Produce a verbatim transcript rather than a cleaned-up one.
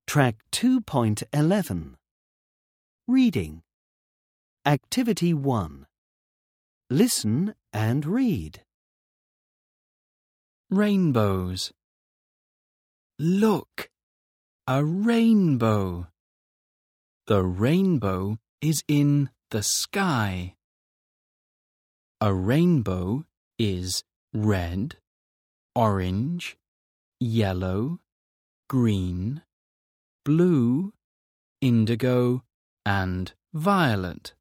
Track two point eleven. Reading. Activity one. Listen and read. Rainbows. Look, a rainbow. The rainbow is in the sky. A rainbow is red, orange, yellow, green, blue, indigo, and violet.